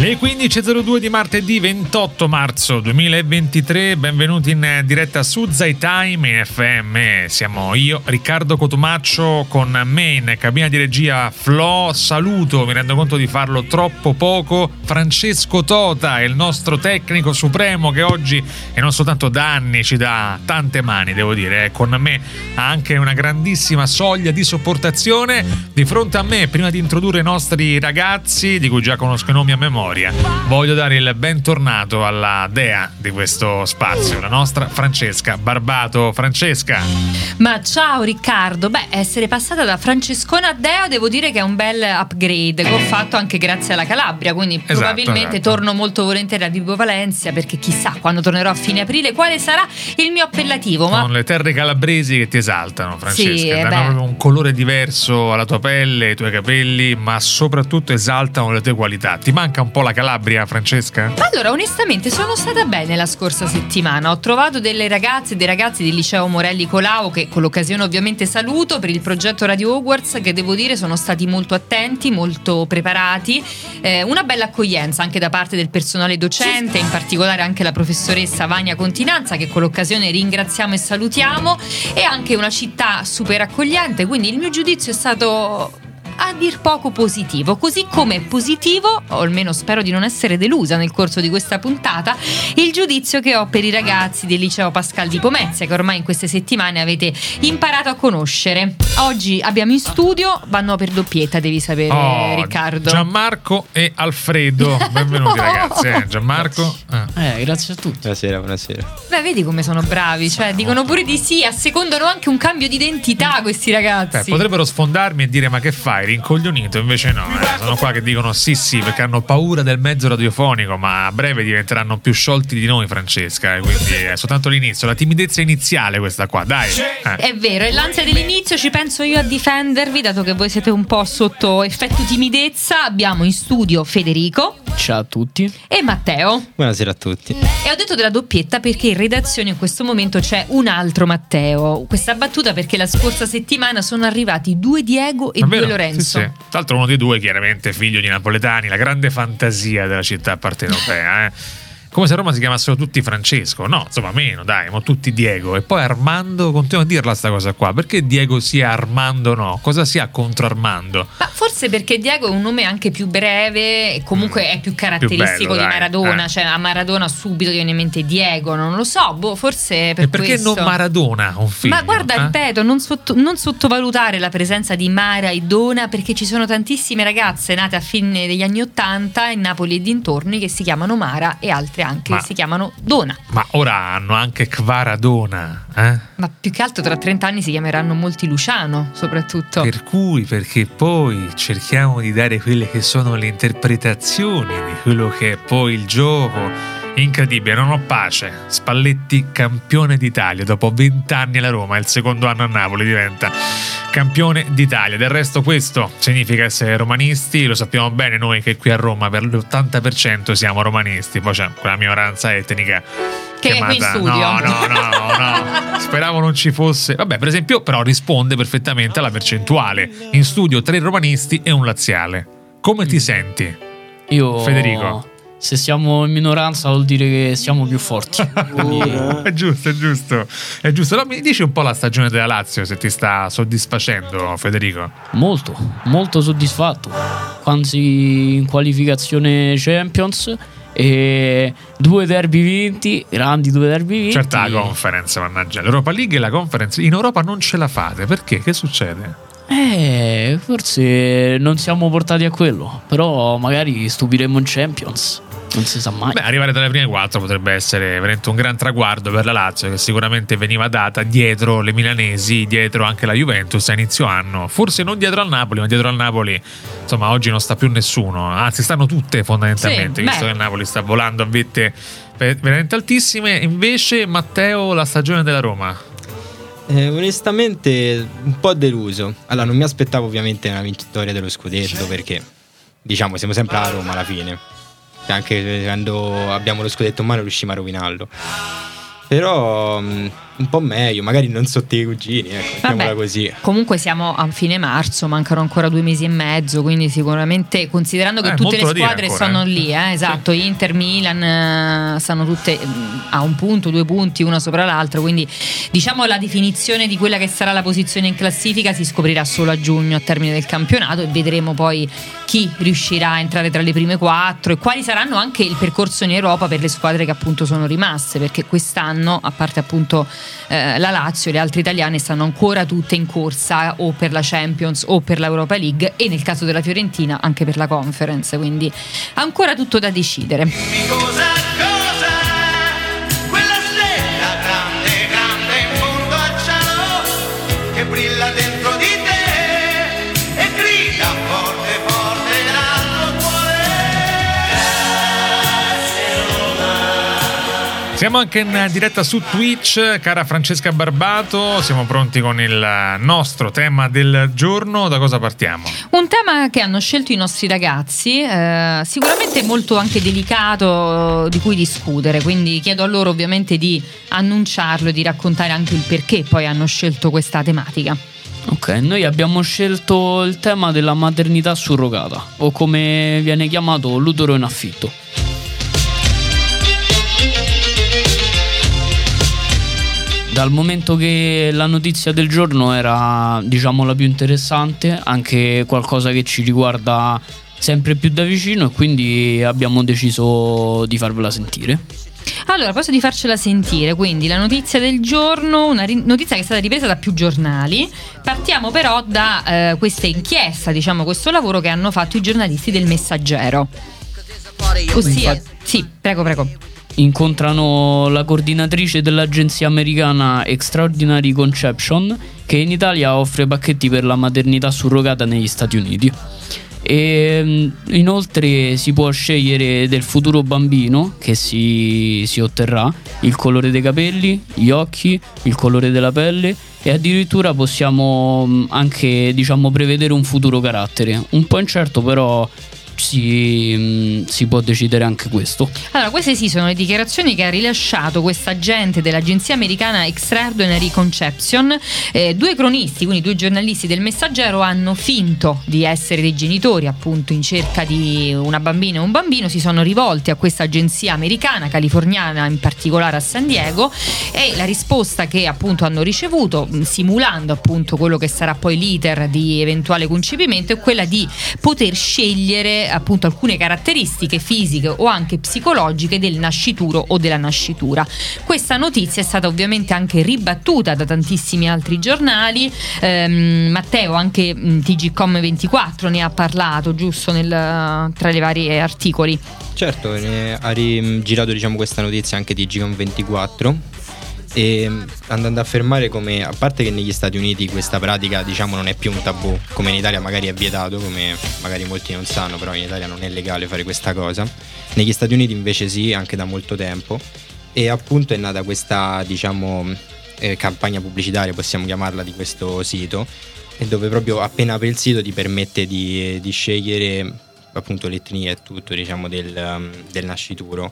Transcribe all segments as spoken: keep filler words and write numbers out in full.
Le quindici e zero due di martedì ventotto marzo duemilaventitré, benvenuti in diretta su Zai Time in F M. Siamo io, Riccardo Cotumaccio, con me in cabina di regia Flo. Saluto, mi rendo conto di farlo troppo poco, Francesco Tota, il nostro tecnico supremo che oggi, e non soltanto da anni, ci dà tante mani, devo dire. Con me ha anche una grandissima soglia di sopportazione. Di fronte a me, prima di introdurre i nostri ragazzi, di cui già conosco i nomi a memoria, voglio dare il bentornato alla dea di questo spazio, la nostra Francesca Barbato. Francesca. Ma ciao Riccardo, beh, essere passata da Francescona a dea devo dire che è un bel upgrade che ho fatto anche grazie alla Calabria, quindi esatto, probabilmente esatto. torno molto volentieri a Vibo Valencia, perché chissà quando tornerò a fine aprile quale sarà il mio appellativo. Sono ma... le terre calabresi che ti esaltano, Francesca, sì, danno proprio un colore diverso alla tua pelle, ai tuoi capelli, ma soprattutto esaltano le tue qualità. Ti manca un po' la Calabria, Francesca? Allora, onestamente sono stata bene la scorsa settimana. Ho trovato delle ragazze e dei ragazzi del liceo Morelli Colau, che con l'occasione ovviamente saluto, per il progetto Radio Hogwarts, che devo dire sono stati molto attenti, molto preparati, eh, una bella accoglienza anche da parte del personale docente, in particolare anche la professoressa Vania Continanza, che con l'occasione ringraziamo e salutiamo, e anche una città super accogliente, quindi il mio giudizio è stato a dir poco positivo, così come positivo, o almeno spero di non essere delusa nel corso di questa puntata, il giudizio che ho per i ragazzi del liceo Pascal di Pomezia, che ormai in queste settimane avete imparato a conoscere. Oggi abbiamo in studio, vanno per doppietta, devi sapere, oh, Riccardo, Gianmarco e Alfredo. Benvenuti no. ragazzi, eh, Gianmarco eh. eh grazie a tutti. Buonasera, buonasera. Beh, vedi come sono bravi, cioè dicono pure di sì, assecondano anche un cambio di identità questi ragazzi. Beh, potrebbero sfondarmi e dire: ma che fai, rincoglionito? Invece no, eh. sono qua che dicono sì sì perché hanno paura del mezzo radiofonico, ma a breve diventeranno più sciolti di noi, Francesca, e quindi è soltanto l'inizio, la timidezza iniziale questa qua, dai. eh. È vero, è l'ansia dell'inizio, ci penso io a difendervi, dato che voi siete un po' sotto effetto timidezza. Abbiamo in studio Federico. Ciao a tutti. E Matteo. Buonasera a tutti. E ho detto della doppietta perché in redazione in questo momento c'è un altro Matteo. Questa battuta perché la scorsa settimana sono arrivati due Diego e due Lorenzo. Sì, sì. Tra l'altro uno dei due chiaramente figlio di napoletani, la grande fantasia della città partenopea, eh. Come se a Roma si chiamassero tutti Francesco. No, insomma, meno, dai, ma tutti Diego. E poi Armando, continuo a dirla sta cosa qua. Perché Diego sia Armando no? Cosa sia contro Armando? Ma forse perché Diego è un nome anche più breve e comunque mm. è più caratteristico più bello, di Maradona. Eh. Cioè a Maradona subito viene in mente Diego, non lo so, boh, forse per e perché questo. non Maradona un figlio? Ma guarda, eh? ripeto, non, sotto, non sottovalutare la presenza di Mara e Dona, perché ci sono tantissime ragazze nate a fine degli anni Ottanta in Napoli e dintorni che si chiamano Mara e altre anche ma, si chiamano Dona. Ma ora hanno anche Kvaradona, eh? Ma più che altro tra trenta anni si chiameranno molti Luciano, soprattutto. Per cui, perché poi cerchiamo di dare quelle che sono le interpretazioni di quello che è poi il gioco. Incredibile, non ho pace. Spalletti campione d'Italia dopo vent'anni alla Roma, il secondo anno a Napoli diventa campione d'Italia. Del resto questo significa essere romanisti, lo sappiamo bene noi che qui a Roma per l'ottanta per cento siamo romanisti, poi c'è quella minoranza etnica che chiamata... è qui in studio. No, no, no, no. Speravo non ci fosse. Vabbè, per esempio, però risponde perfettamente alla percentuale. In studio tre romanisti e un laziale. Come ti senti? Io Federico. Se siamo in minoranza vuol dire che siamo più forti. Quindi... è giusto, è giusto, è giusto. No, mi dici un po' la stagione della Lazio, se ti sta soddisfacendo, Federico? Molto, molto soddisfatto. Quasi in qualificazione Champions e due derby vinti, grandi due derby vinti. Certa la Conference, mannaggia. L'Europa League e la Conference in Europa non ce la fate, perché? Che succede? Eh, forse non siamo portati a quello, però magari stupiremo in Champions. Non si sa mai. Beh, arrivare dalle prime quattro potrebbe essere veramente un gran traguardo per la Lazio, che sicuramente veniva data dietro le milanesi, dietro anche la Juventus a inizio anno. Forse non dietro al Napoli, ma dietro al Napoli insomma oggi non sta più nessuno. Anzi, stanno tutte fondamentalmente, sì, visto beh. che il Napoli sta volando a vette veramente altissime. Invece Matteo, la stagione della Roma? Eh, onestamente un po' deluso. Allora, non mi aspettavo ovviamente una vittoria dello scudetto, perché diciamo siamo sempre alla Roma alla fine. Anche quando abbiamo lo scudetto in mano riusciamo a rovinarlo. Però um, un po' meglio, magari non sotto i cugini, ecco, mettiamola così. Comunque siamo a fine marzo, mancano ancora due mesi e mezzo, quindi sicuramente, considerando che eh, tutte le squadre ancora, sono eh. lì, eh, esatto, sì. Inter, Milan eh, stanno tutte a un punto, due punti, una sopra l'altra, quindi diciamo la definizione di quella che sarà la posizione in classifica si scoprirà solo a giugno, a termine del campionato, e vedremo poi chi riuscirà a entrare tra le prime quattro e quali saranno anche il percorso in Europa per le squadre che appunto sono rimaste, perché quest'anno, a parte appunto eh, la Lazio, le altre italiane stanno ancora tutte in corsa o per la Champions o per l'Europa League, e nel caso della Fiorentina anche per la Conference, quindi ancora tutto da decidere. Cosa, cosa, quella stella grande, grande in fondo al cielo, che brilla dentro di te e grida forte, forte dal tuo cuore. Siamo anche in diretta su Twitch, cara Francesca Barbato, siamo pronti con il nostro tema del giorno. Da cosa partiamo? Un tema che hanno scelto i nostri ragazzi, eh, sicuramente molto anche delicato, di cui discutere, quindi chiedo a loro ovviamente di annunciarlo e di raccontare anche il perché poi hanno scelto questa tematica. Ok, noi abbiamo scelto il tema della maternità surrogata, o come viene chiamato l'utero in affitto. Dal momento che la notizia del giorno era, diciamo, la più interessante, anche qualcosa che ci riguarda sempre più da vicino, e quindi abbiamo deciso di farvela sentire. Allora, posso di farcela sentire, quindi la notizia del giorno, una ri- notizia che è stata ripresa da più giornali. Partiamo però da eh, questa inchiesta, diciamo, questo lavoro che hanno fatto i giornalisti del Messaggero. Ossia, sì, prego, prego. Incontrano la coordinatrice dell'agenzia americana Extraordinary Conception, che in Italia offre pacchetti per la maternità surrogata negli Stati Uniti. E inoltre si può scegliere del futuro bambino che si, si otterrà, il colore dei capelli, gli occhi, il colore della pelle, e addirittura possiamo anche, diciamo, prevedere un futuro carattere. Un po' incerto, però Si, si può decidere anche questo. Allora, queste sì sono le dichiarazioni che ha rilasciato questa agente dell'agenzia americana Extraordinary Conception. Eh, due cronisti, quindi due giornalisti del Messaggero, hanno finto di essere dei genitori, appunto in cerca di una bambina o un bambino, si sono rivolti a questa agenzia americana, californiana, in particolare a San Diego, e la risposta che appunto hanno ricevuto, simulando appunto quello che sarà poi l'iter di eventuale concepimento, è quella di poter scegliere appunto alcune caratteristiche fisiche o anche psicologiche del nascituro o della nascitura. Questa notizia è stata ovviamente anche ribattuta da tantissimi altri giornali. ehm, Matteo, anche T G Com ventiquattro ne ha parlato, giusto, nel, tra i vari articoli. Certo, ne ha rigirato, diciamo, questa notizia anche T G Com ventiquattro, e andando a affermare come, a parte che negli Stati Uniti questa pratica, diciamo, non è più un tabù, come in Italia magari è vietato, come magari molti non sanno, però in Italia non è legale fare questa cosa. Negli Stati Uniti invece sì, anche da molto tempo, e appunto è nata questa, diciamo, eh, campagna pubblicitaria, possiamo chiamarla, di questo sito, e dove proprio appena apri il sito ti permette di, di scegliere appunto l'etnia e tutto, diciamo, del, um, del nascituro.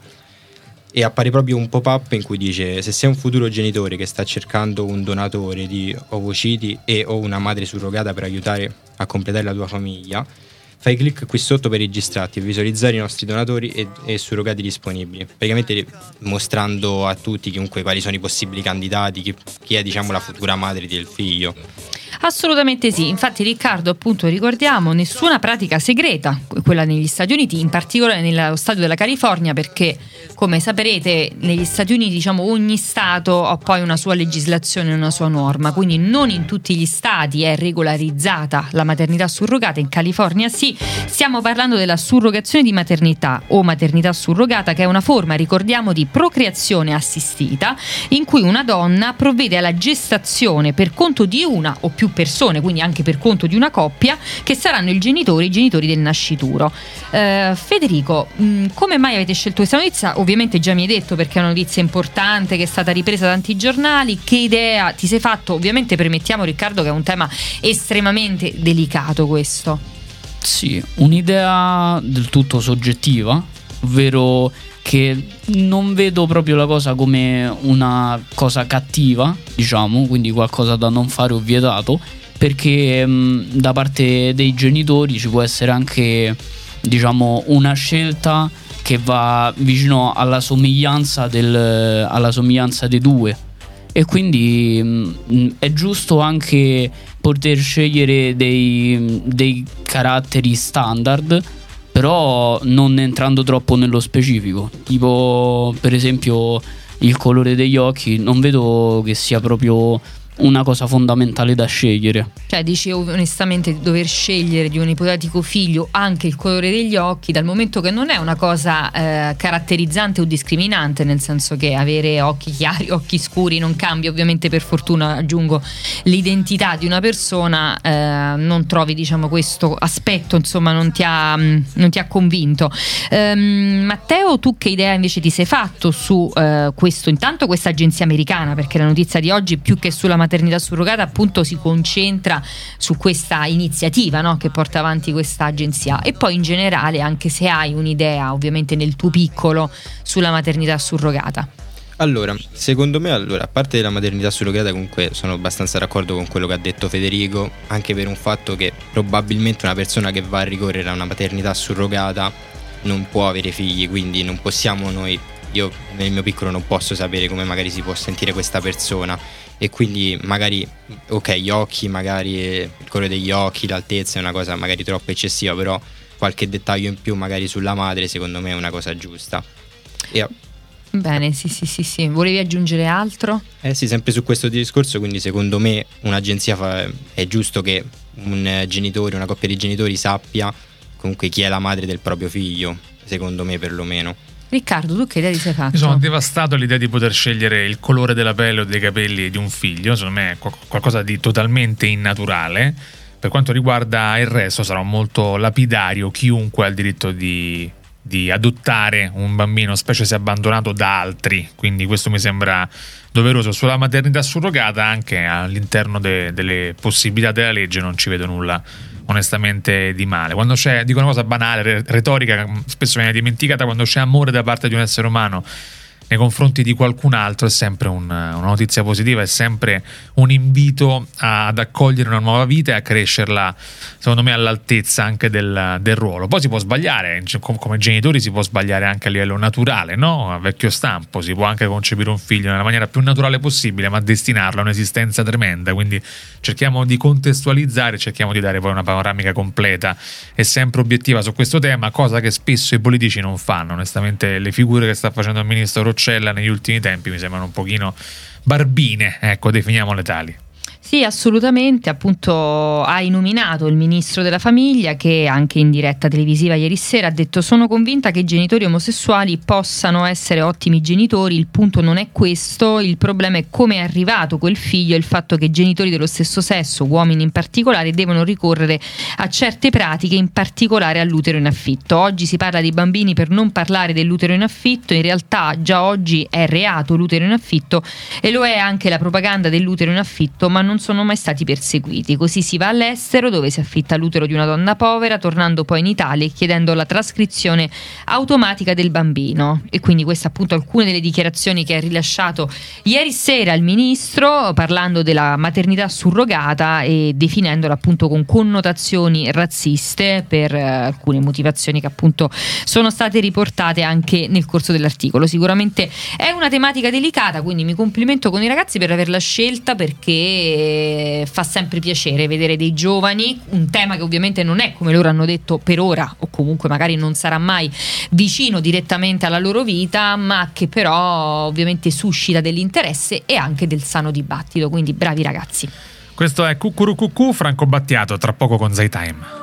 E appare proprio un pop-up in cui dice: se sei un futuro genitore che sta cercando un donatore di ovociti e o una madre surrogata per aiutare a completare la tua famiglia, fai clic qui sotto per registrarti e visualizzare i nostri donatori e, e surrogati disponibili, praticamente mostrando a tutti, chiunque, quali sono i possibili candidati, chi, chi è, diciamo, la futura madre del figlio. Assolutamente sì, infatti Riccardo, appunto, ricordiamo, nessuna pratica segreta, quella negli Stati Uniti, in particolare nello stato della California, perché come saprete negli Stati Uniti, diciamo, ogni stato ha poi una sua legislazione, una sua norma, quindi non in tutti gli stati è regolarizzata la maternità surrogata. In California sì. Stiamo parlando della surrogazione di maternità o maternità surrogata, che è una forma, ricordiamo, di procreazione assistita in cui una donna provvede alla gestazione per conto di una o più persone, quindi anche per conto di una coppia, che saranno il genitore, i genitori del nascituro. eh, Federico, mh, come mai avete scelto questa notizia? Ovviamente già mi hai detto, perché è una notizia importante che è stata ripresa da tanti giornali. Che idea ti sei fatto? Ovviamente premettiamo, Riccardo, che è un tema estremamente delicato questo. Sì, un'idea del tutto soggettiva, ovvero che non vedo proprio la cosa come una cosa cattiva, diciamo, quindi qualcosa da non fare o vietato, perché mh, da parte dei genitori ci può essere anche, diciamo, una scelta che va vicino alla somiglianza del, alla somiglianza dei due, e quindi mh, è giusto anche poter scegliere dei, dei caratteri standard, però non entrando troppo nello specifico. Tipo, per esempio, il colore degli occhi non vedo che sia proprio una cosa fondamentale da scegliere. Cioè, dici onestamente di dover scegliere di un ipotetico figlio anche il colore degli occhi, dal momento che non è una cosa eh, caratterizzante o discriminante, nel senso che avere occhi chiari, occhi scuri non cambia, ovviamente, per fortuna aggiungo, l'identità di una persona. Eh, non trovi, diciamo, questo aspetto, insomma, non ti ha, non ti ha convinto. ehm, Matteo, tu che idea invece ti sei fatto su eh, questo, intanto questa agenzia americana, perché la notizia di oggi più che sulla maternità surrogata appunto si concentra su questa iniziativa, no, che porta avanti questa agenzia, e poi in generale anche se hai un'idea, ovviamente nel tuo piccolo, sulla maternità surrogata. Allora, secondo me, allora, a parte della maternità surrogata, comunque sono abbastanza d'accordo con quello che ha detto Federico, anche per un fatto che probabilmente una persona che va a ricorrere a una maternità surrogata non può avere figli, quindi non possiamo noi, io nel mio piccolo non posso sapere come magari si può sentire questa persona, e quindi magari, ok, gli occhi, magari il colore degli occhi, l'altezza è una cosa magari troppo eccessiva, però qualche dettaglio in più magari sulla madre secondo me è una cosa giusta. E, Bene, sì sì sì sì. Volevi aggiungere altro? Eh sì, sempre su questo discorso, quindi secondo me un'agenzia fa, è giusto che un genitore, una coppia di genitori sappia comunque chi è la madre del proprio figlio, secondo me perlomeno. Riccardo, tu che idea ti sei fatto? Io sono devastato all'idea di poter scegliere il colore della pelle o dei capelli di un figlio. Secondo me è qualcosa di totalmente innaturale. Per quanto riguarda il resto, sarò molto lapidario. Chiunque ha il diritto di, di adottare un bambino, specie se abbandonato da altri, quindi questo mi sembra doveroso. Sulla maternità surrogata, anche all'interno de, delle possibilità della legge, non ci vedo nulla onestamente di male. Quando c'è, dico una cosa banale, retorica, spesso viene dimenticata, quando c'è amore da parte di un essere umano nei confronti di qualcun altro, è sempre un, una notizia positiva, è sempre un invito a, ad accogliere una nuova vita e a crescerla, secondo me, all'altezza anche del, del ruolo. Poi si può sbagliare, come genitori si può sbagliare anche a livello naturale, no? A vecchio stampo si può anche concepire un figlio nella maniera più naturale possibile, ma destinarlo a un'esistenza tremenda, quindi cerchiamo di contestualizzare, cerchiamo di dare poi una panoramica completa e sempre obiettiva su questo tema, cosa che spesso i politici non fanno. Onestamente le figure che sta facendo il ministro Roccella negli ultimi tempi mi sembrano un pochino barbine, ecco, definiamole tali. Sì, assolutamente. Appunto hai nominato il ministro della famiglia, che anche in diretta televisiva ieri sera ha detto: sono convinta che i genitori omosessuali possano essere ottimi genitori, il punto non è questo, il problema è come è arrivato quel figlio e il fatto che genitori dello stesso sesso, uomini in particolare, devono ricorrere a certe pratiche, in particolare all'utero in affitto. Oggi si parla dei bambini per non parlare dell'utero in affitto, in realtà già oggi è reato l'utero in affitto e lo è anche la propaganda dell'utero in affitto, ma non sono mai stati perseguiti. Così si va all'estero, dove si affitta l'utero di una donna povera, tornando poi in Italia e chiedendo la trascrizione automatica del bambino. E quindi queste appunto alcune delle dichiarazioni che ha rilasciato ieri sera il ministro, parlando della maternità surrogata e definendola appunto con connotazioni razziste per eh, alcune motivazioni che appunto sono state riportate anche nel corso dell'articolo. Sicuramente è una tematica delicata, quindi mi complimento con i ragazzi per averla scelta, perché fa sempre piacere vedere dei giovani, un tema che ovviamente non è, come loro hanno detto, per ora, o comunque magari non sarà mai vicino direttamente alla loro vita, ma che però ovviamente suscita dell'interesse e anche del sano dibattito, quindi bravi ragazzi. Questo è Cucurucucù, Franco Battiato, tra poco con Zaytime.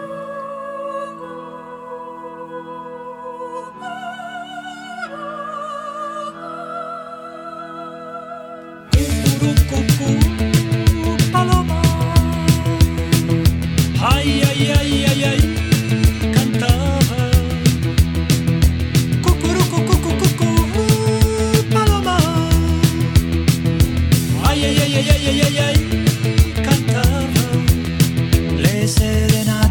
Ai ai ai ai ai, cantava cucurucu cucurucu paloma. Ai ai ai ai ai ai ai, cantava le serenate.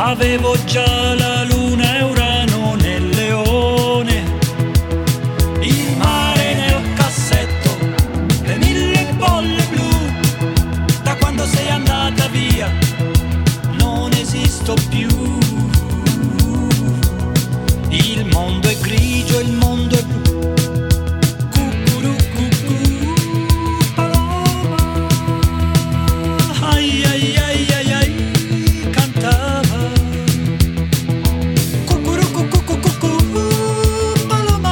Avevo già la luna e Urano nel leone, il mare nel cassetto, le mille bolle blu. Da quando sei andata via non esisto più. Il mondo è grigio, il mondo è blu. Cucurucucù, paloma. Ai ai ai ai ai, cantava. Cucurucucucucucù, paloma.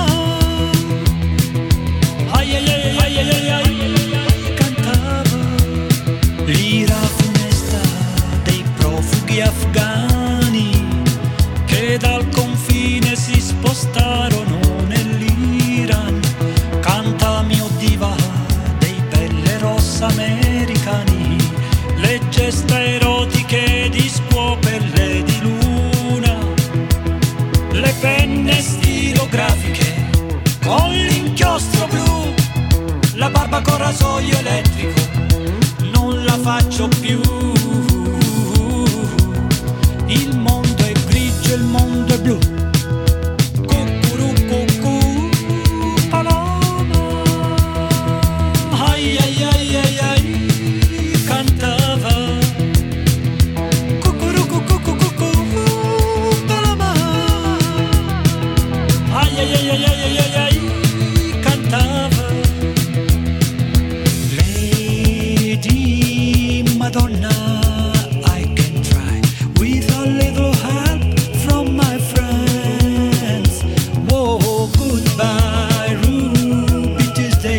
Ai ai ai ai ai ai ai, cantava. L'ira funesta dei profughi afghani che dal confine si spostarono nell'Iran. Canta mio diva dei pelle rossa americani, le gesta erotiche di scuopelle di luna, le penne stilografiche con l'inchiostro blu, la barba con rasoio elettrico non la faccio più. Il mondo è grigio, il mondo è blu. Cucurucucù, paloma. Ai ai ai ai ai, cantava. Cucurucucucucucù, paloma. Ai ai ai ai ai ai ai, cantava. Lady Madonna, I can try with a little help from my friends. Whoa, goodbye, Ruby Tuesday.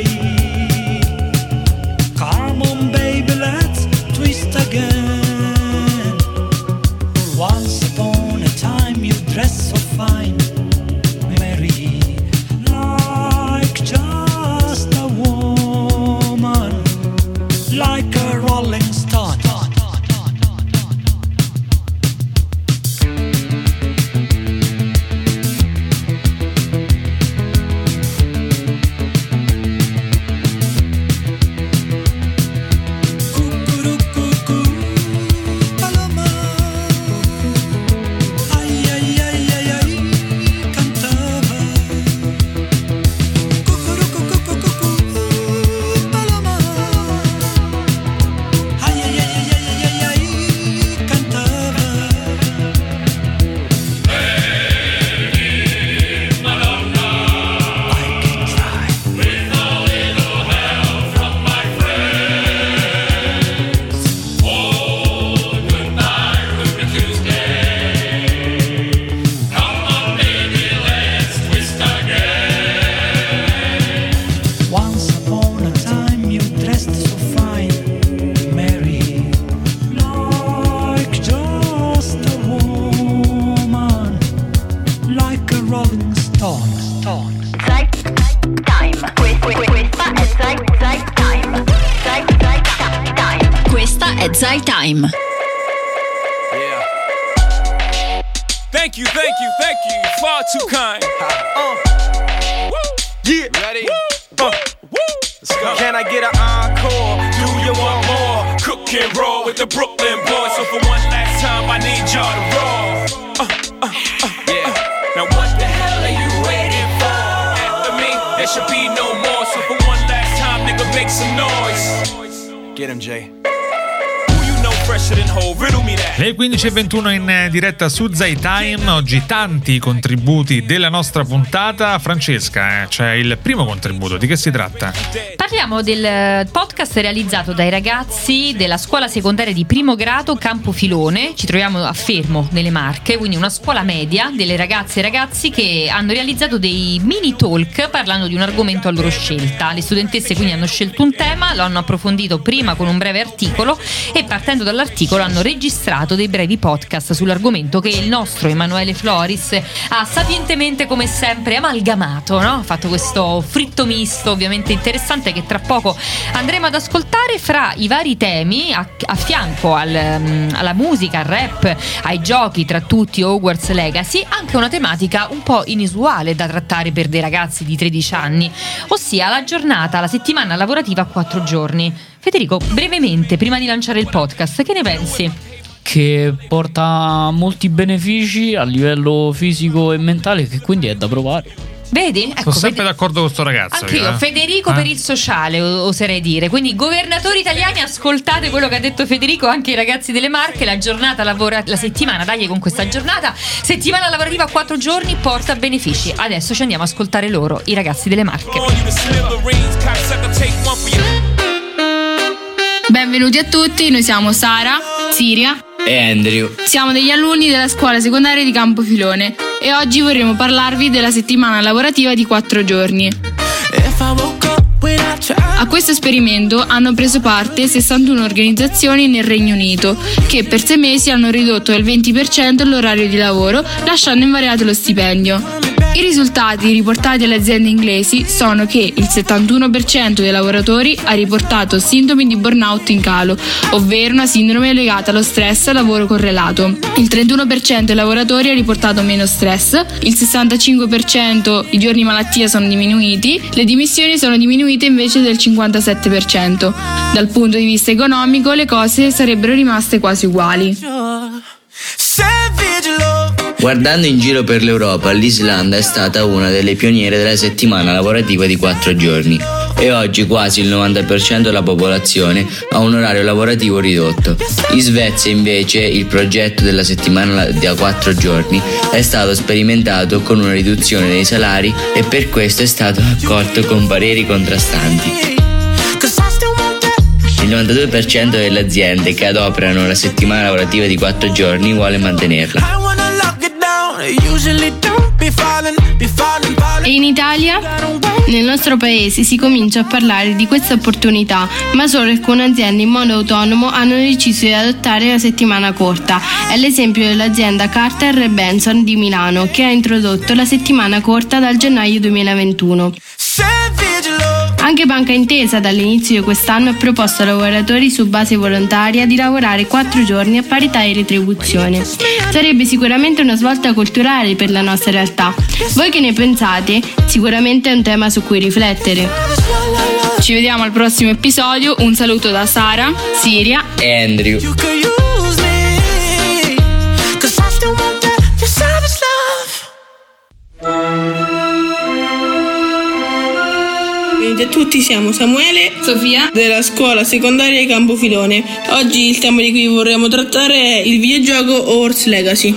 Come on, baby, let's twist again. Once upon a time, you dressed so fine, Mary, like just a woman, like a rolling stone. Cucurucucù, paloma. Ai ai ai ai ai, cantava. Cucurucucucucucù, paloma. Ai ai ai ai ai ai ai, cantava. I can try. Once upon a time you dressed so fine, Mary, like just a woman, like a rolling stone. Stone. Zeit Time. Que- que- Questa è Zeit Zeit Time. Zeit Zeit Time. Questa è Zeit Time. Yeah. Thank you, thank you, thank you. Far too kind. Uh. Woo. Yeah. Ready? Uh. Woo. Let's go. Can I get an encore? Do you want more? Cook and roll with the Brooklyn boys. So for one last time, I need y'all to roll. Uh, uh, uh, yeah. Now what the hell are you waiting for? After me, there should be no more. So for one last time, nigga, make some noise. Get him, Jay. Who you know fresher than Ho? Riddle me that. Le quindici e ventuno in diretta su Zeit Time. Oggi tanti contributi della nostra puntata. Francesca, eh, c'è il primo contributo. Di che si tratta? Parliamo del podcast realizzato dai ragazzi della scuola secondaria di primo grado Campofilone. Ci troviamo a Fermo, nelle Marche, quindi una scuola media delle ragazze e ragazzi che hanno realizzato dei mini talk parlando di un argomento a loro scelta. Le studentesse quindi hanno scelto un tema, lo hanno approfondito prima con un breve articolo e partendo dall'articolo hanno registrato dei brevi podcast sull'argomento che il nostro Emanuele Floris ha sapientemente, come sempre, amalgamato, no? Ha fatto questo fritto misto ovviamente interessante che tra poco andremo ad ascoltare fra i vari temi a, a fianco al, um, alla musica, al rap, ai giochi, tra tutti Hogwarts Legacy, anche una tematica un po' inusuale da trattare per dei ragazzi di tredici anni, ossia la giornata, la settimana lavorativa a quattro giorni. Federico, brevemente, prima di lanciare il podcast, che ne pensi? che porta molti benefici a livello fisico e mentale, che quindi è da provare. Vedi? Ecco, Sono sempre vedi? d'accordo con sto ragazzo. Anche io, eh? Federico Eh? per il sociale, oserei dire. Quindi, governatori italiani, ascoltate quello che ha detto Federico, anche i ragazzi delle Marche. La giornata lavora, la settimana, dai con questa giornata. Settimana lavorativa a quattro giorni porta benefici. Adesso ci andiamo a ascoltare loro, i ragazzi delle Marche. Benvenuti a tutti, noi siamo Sara, Siria E Andrew. Siamo degli alunni della scuola secondaria di Campofilone e oggi vorremmo parlarvi della settimana lavorativa di quattro giorni. A questo esperimento hanno preso parte sessantuno organizzazioni nel Regno Unito, che per sei mesi hanno ridotto del venti per cento l'orario di lavoro, lasciando invariato lo stipendio. I risultati riportati alle aziende inglesi sono che il settantuno per cento dei lavoratori ha riportato sintomi di burnout in calo, ovvero una sindrome legata allo stress lavoro correlato. Il trentuno per cento dei lavoratori ha riportato meno stress, il sessantacinque per cento i giorni di malattia sono diminuiti, le dimissioni sono diminuite invece del cinquantasette per cento. Dal punto di vista economico le cose sarebbero rimaste quasi uguali. Guardando in giro per l'Europa, l'Islanda è stata una delle pioniere della settimana lavorativa di quattro giorni e oggi quasi il novanta per cento della popolazione ha un orario lavorativo ridotto. In Svezia invece il progetto della settimana da quattro giorni è stato sperimentato con una riduzione dei salari e per questo è stato accolto con pareri contrastanti. Il novantadue per cento delle aziende che adoperano la settimana lavorativa di quattro giorni vuole mantenerla. E in Italia? Nel nostro paese si comincia a parlare di questa opportunità, ma solo alcune aziende in modo autonomo hanno deciso di adottare la settimana corta. È l'esempio dell'azienda Carter e Benson di Milano, che ha introdotto la settimana corta dal gennaio duemilaventuno. Anche Banca Intesa dall'inizio di quest'anno ha proposto ai lavoratori su base volontaria di lavorare quattro giorni a parità di retribuzione. Sarebbe sicuramente una svolta culturale per la nostra realtà. Voi che ne pensate? Sicuramente è un tema su cui riflettere. Ci vediamo al prossimo episodio. Un saluto da Sara, Siria e Andrew. A tutti, siamo Samuele, Sofia della scuola secondaria di Campofilone. Oggi il tema di cui vorremmo trattare è il videogioco Hogwarts Legacy.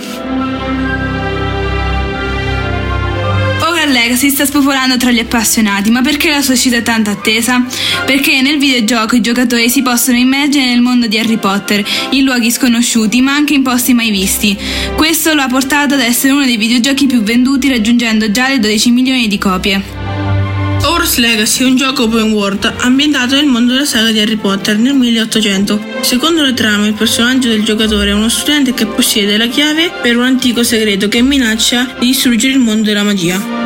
Hogwarts Legacy sta spopolando tra gli appassionati, ma perché la suscita è tanta attesa? Perché nel videogioco i giocatori si possono immergere nel mondo di Harry Potter, in luoghi sconosciuti ma anche in posti mai visti. Questo lo ha portato ad essere uno dei videogiochi più venduti, raggiungendo già le dodici milioni di copie. Hogwarts Legacy è un gioco open world ambientato nel mondo della saga di Harry Potter nel milleottocento. Secondo la trama, il personaggio del giocatore è uno studente che possiede la chiave per un antico segreto che minaccia di distruggere il mondo della magia.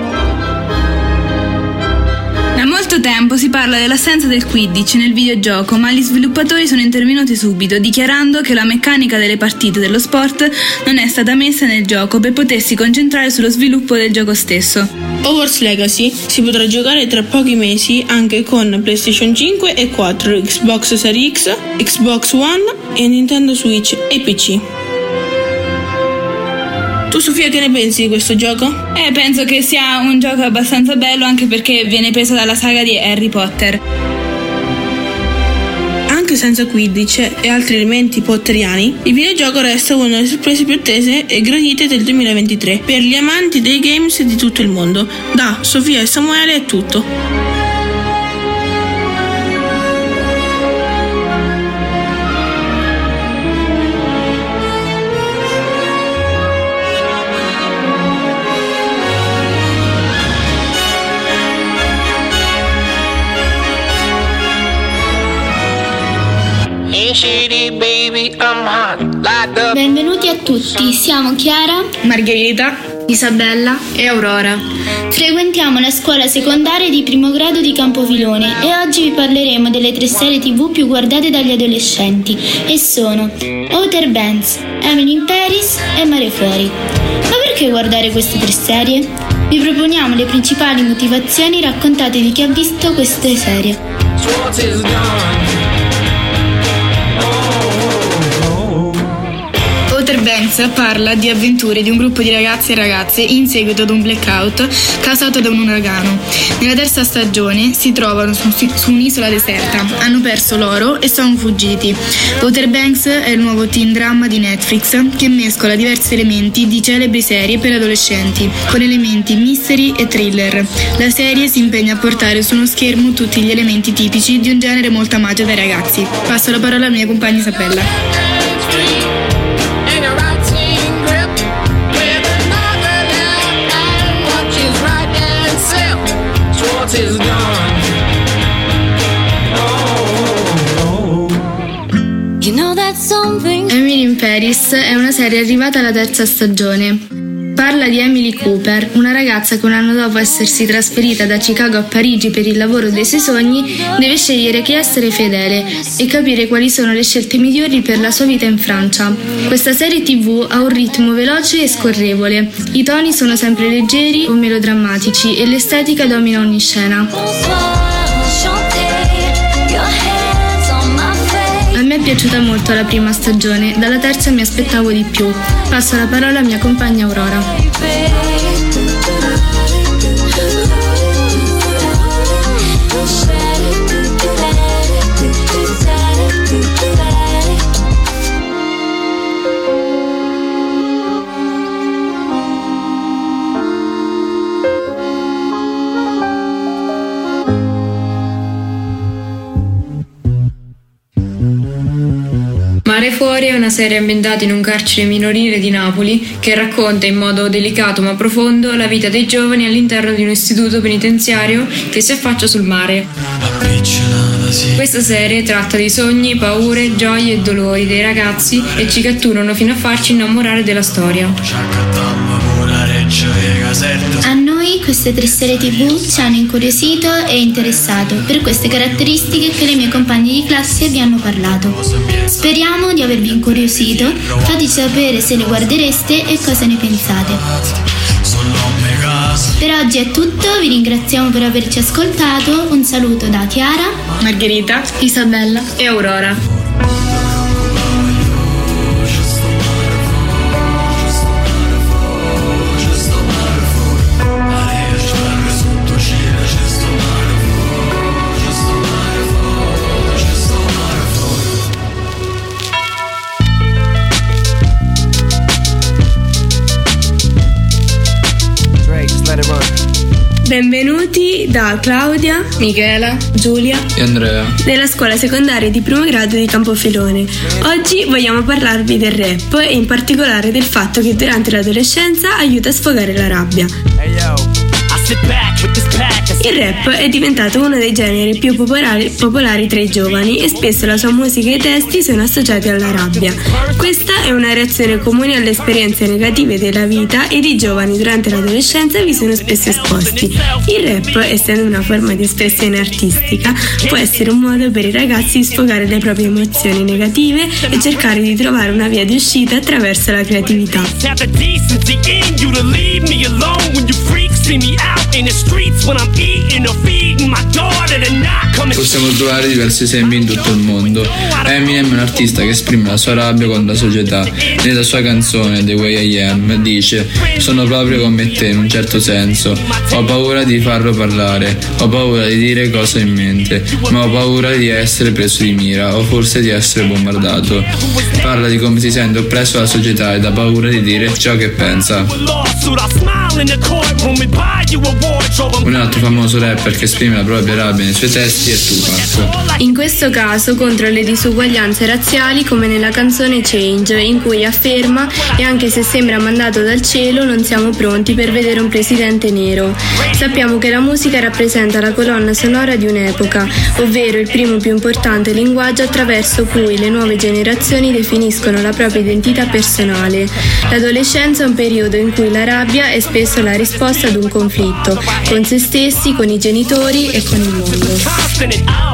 Da molto tempo si parla dell'assenza del Quidditch nel videogioco, ma gli sviluppatori sono intervenuti subito, dichiarando che la meccanica delle partite dello sport non è stata messa nel gioco per potersi concentrare sullo sviluppo del gioco stesso. Hogwarts Legacy si potrà giocare tra pochi mesi anche con PlayStation cinque e quattro, Xbox Series X, Xbox One e Nintendo Switch e P C. Tu Sofia, che ne pensi di questo gioco? Eh, penso che sia un gioco abbastanza bello, anche perché viene preso dalla saga di Harry Potter. Anche senza Quidditch e altri elementi potteriani, il videogioco resta una delle sorprese più attese e gradite del duemilaventitré per gli amanti dei games di tutto il mondo. Da Sofia e Samuele è tutto. Benvenuti a tutti, siamo Chiara, Margherita, Isabella e Aurora. Frequentiamo la scuola secondaria di primo grado di Campofilone e oggi vi parleremo delle tre serie tv più guardate dagli adolescenti e sono Outer Banks, Emily in Paris e Mare Fuori. Ma perché guardare queste tre serie? Vi proponiamo le principali motivazioni raccontate di chi ha visto queste serie. Banks parla di avventure di un gruppo di ragazzi e ragazze in seguito ad un blackout causato da un uragano. Nella terza stagione si trovano su, su un'isola deserta, hanno perso l'oro e sono fuggiti. Outer Banks è il nuovo teen drama di Netflix che mescola diversi elementi di celebri serie per adolescenti con elementi mystery e thriller. La serie si impegna a portare su uno schermo tutti gli elementi tipici di un genere molto amato dai ragazzi. Passo la parola alla mia compagna Isabella. Emily in Paris è una serie arrivata alla terza stagione. Parla di Emily Cooper, una ragazza che un anno dopo essersi trasferita da Chicago a Parigi per il lavoro dei suoi sogni deve scegliere chi essere fedele e capire quali sono le scelte migliori per la sua vita in Francia. Questa serie tivù ha un ritmo veloce e scorrevole, i toni sono sempre leggeri o melodrammatici e l'estetica domina ogni scena. A me è piaciuta molto la prima stagione, dalla terza mi aspettavo di più. Passo la parola alla mia compagna Aurora. Mare Fuori è una serie ambientata in un carcere minorile di Napoli che racconta in modo delicato ma profondo la vita dei giovani all'interno di un istituto penitenziario che si affaccia sul mare. Questa serie tratta di sogni, paure, gioie e dolori dei ragazzi e ci catturano fino a farci innamorare della storia. A noi queste tre serie tivù ci hanno incuriosito e interessato per queste caratteristiche che le mie compagne di classe vi hanno parlato. Speriamo di avervi incuriosito, fateci sapere se le guardereste e cosa ne pensate. Per oggi è tutto, vi ringraziamo per averci ascoltato, un saluto da Chiara, Margherita, Isabella e Aurora. Benvenuti da Claudia, Michela, Giulia e Andrea della scuola secondaria di primo grado di Campofilone. Oggi vogliamo parlarvi del rap e in particolare del fatto che durante l'adolescenza aiuta a sfogare la rabbia. Il rap è diventato uno dei generi più popolari, popolari tra i giovani e spesso la sua musica e i testi sono associati alla rabbia. Questa è una reazione comune alle esperienze negative della vita ed i giovani durante l'adolescenza vi sono spesso esposti. Il rap, essendo una forma di espressione artistica, può essere un modo per i ragazzi di sfogare le proprie emozioni negative e cercare di trovare una via di uscita attraverso la creatività. Possiamo trovare diversi esempi in tutto il mondo. Eminem è un artista che esprime la sua rabbia con la società. Nella sua canzone The Way I Am dice: sono proprio come te in un certo senso, ho paura di farlo parlare, ho paura di dire cosa ho in mente, ma ho paura di essere preso di mira o forse di essere bombardato. Parla di come si sente oppresso dalla società ed ha paura di dire ciò che pensa. Un altro famoso rapper che esprime la propria rabbia nei suoi testi è Tupac. In questo caso contro le disuguaglianze razziali, come nella canzone Change, in cui afferma: e anche se sembra mandato dal cielo, non siamo pronti per vedere un presidente nero. Sappiamo che la musica rappresenta la colonna sonora di un'epoca, ovvero il primo più importante linguaggio attraverso cui le nuove generazioni definiscono la propria identità personale. L'adolescenza è un periodo in cui la rabbia è spesso la risposta ad un conflitto, con se stessi, con i genitori e con il mondo.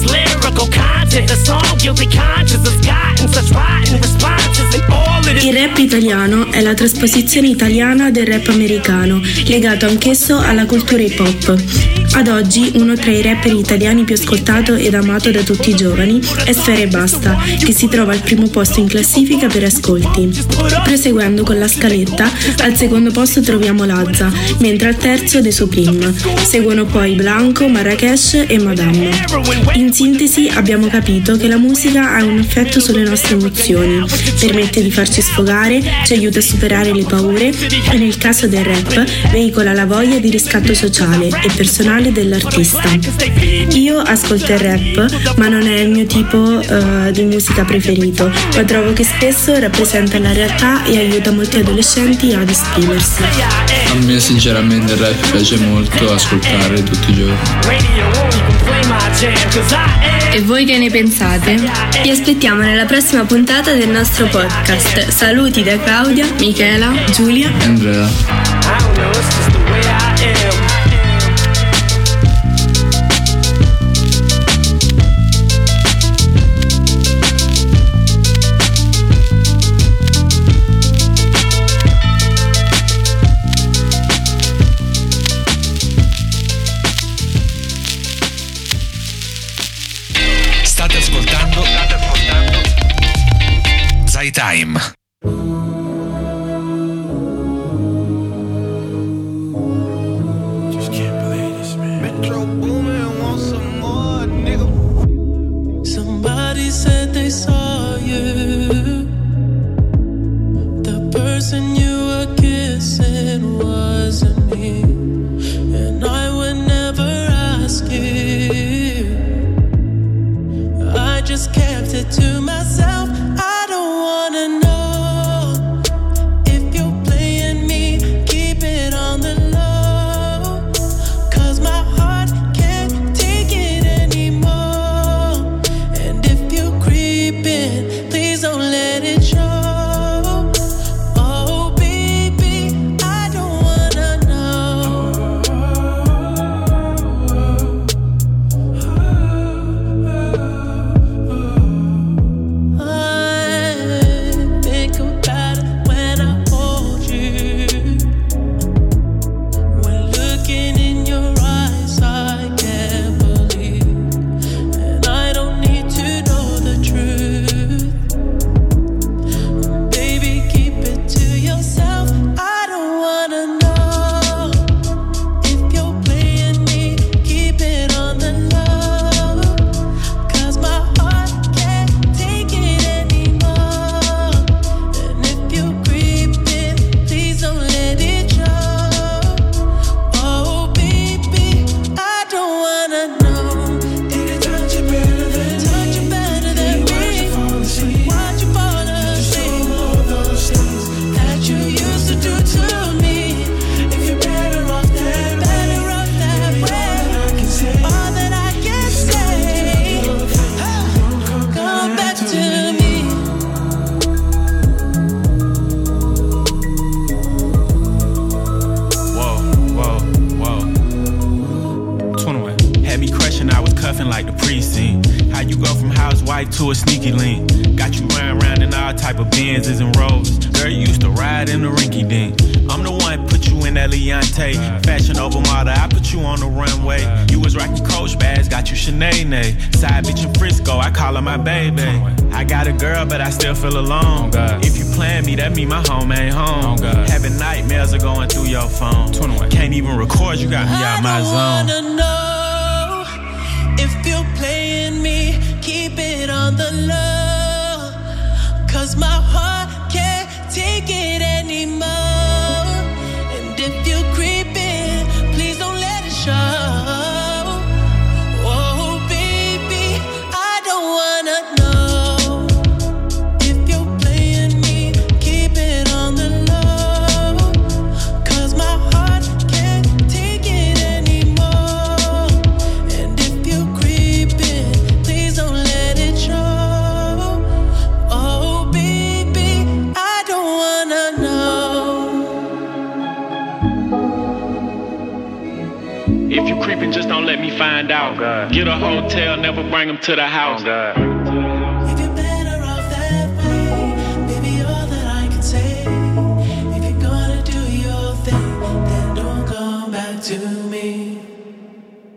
Il rap italiano è la trasposizione italiana del rap americano, legato anch'esso alla cultura hip hop. Ad oggi uno tra i rapper italiani più ascoltato ed amato da tutti i giovani è Sfera Ebbasta, che si trova al primo posto in classifica per ascolti. Proseguendo con la scaletta, al secondo posto troviamo Lazza, mentre al terzo De Supreme. Seguono poi Blanco, Marrakesh e Madame. In sintesi abbiamo capito che la musica ha un effetto sulle nostre emozioni, permette di farci sfogare, ci aiuta a superare le paure e nel caso del rap veicola la voglia di riscatto sociale e personale dell'artista. Io ascolto il rap, ma non è il mio tipo uh, di musica preferito, ma trovo che spesso rappresenta la realtà e aiuta molti adolescenti ad esprimersi. A me sinceramente il rap piace molto ascoltare tutti i giorni. E voi che ne pensate? Vi aspettiamo nella prossima puntata del nostro podcast. Saluti da Claudia, Michela, Giulia e Andrea. State ascoltando, state ascoltando Zai Time. Somebody said they saw you. The person you were kissing wasn't me, and I would never ask you. I just kept it to myself. I don't wanna know if you're playing me. Keep it on the low, 'cause my heart can't take it anymore. And if you're creeping, please don't let it show. Oh baby, I don't wanna know. I think about it when I hold you. When looking in your eyes, I can't believe, and I don't need to know the truth. Baby, keep it to yourself. I don't wanna know if you're playing me. Keep it on the low, 'cause my heart can't take it anymore. And if you're creeping, please don't let it show. Oh baby, I don't wanna know. Did it touch you better than touch you better than me? Why'd you fall asleep? All those things that you used to do to me. If you're better off that better off that way. All that I can say, come back to me. Whoa, whoa, whoa. twenty-one. Had me crushing, I was cuffing like the precinct. How you go from housewife to a sneaky link? Got you round round in all type of Benzes and Rovers. Girl, you used to ride in the rinky dink. I'm the one put you in that Leontay. Fashion over model, I put you on the runway. You was rocking Coach bags, got you Sinead. Side bitch in Frisco, I call her my baby. I got a girl, but I still feel alone. If you plan me, that mean my home ain't home. Having nightmares are going through your phone. Can't even record, you got me out my I zone. wanna know if you're playing me. Keep it on the low, 'cause my heart can't take it anymore. And if you're creeping, please don't let it show. Oh baby, I don't wanna know if you're playing me. Keep it on the low, 'cause my heart can't take it anymore. And if you're creeping, please don't let it show. Oh baby, I don't wanna know. If you creeping, just don't let me find out. Get a hotel, never bring them to the house. If you're better off that way, baby, all that I can say. If you're gonna do your thing, then don't come back to me.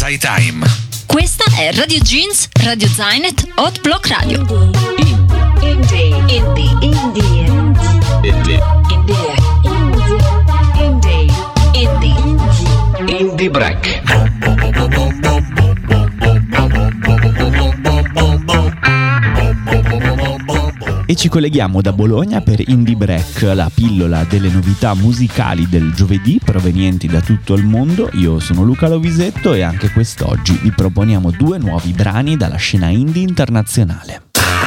Zai Time. Questa è Radio Jeans, Radio Zainet, Hot Block Radio. Indie, indie, indie, indie, indie, indie, indie break. E ci colleghiamo da Bologna per Indie Break, la pillola delle novità musicali del giovedì provenienti da tutto il mondo. Io sono Luca Lovisetto e anche quest'oggi vi proponiamo due nuovi brani dalla scena indie internazionale.